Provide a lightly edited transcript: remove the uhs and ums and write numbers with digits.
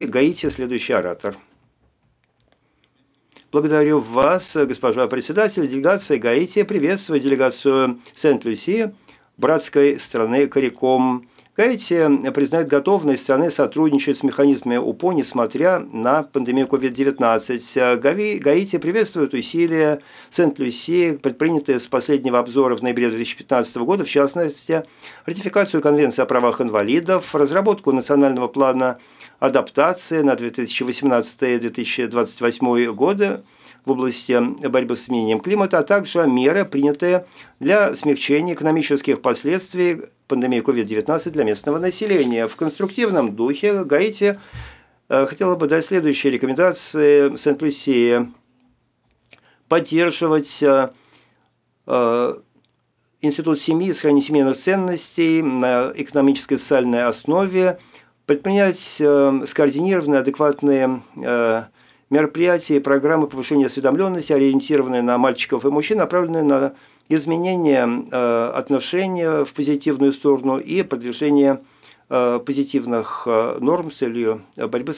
Гаити следующий оратор. Благодарю вас, госпожа председатель. Делегация Гаити приветствует делегацию Сент-Люсии, братской страны CARICOM. Гаити признает готовность страны сотрудничать с механизмами УПО, несмотря на пандемию COVID-19. Гаити приветствует усилия Сент-Люсии, предпринятые с последнего обзора в ноябре 2015 года, в частности, ратификацию Конвенции о правах инвалидов, разработку национального плана адаптации на 2018-2028 годы в области борьбы с изменением климата, а также меры, принятые для смягчения экономических последствий пандемии COVID-19 для местного населения. В конструктивном духе Гаити хотела бы дать следующие рекомендации Сент-Люсии: поддерживать институт семьи и сохранения семейных ценностей на экономической и социальной основе, предпринять скоординированные, адекватные мероприятия и программы повышения осведомленности, ориентированные на мальчиков и мужчин, направленные на изменение отношения в позитивную сторону и продвижение позитивных норм с целью борьбы с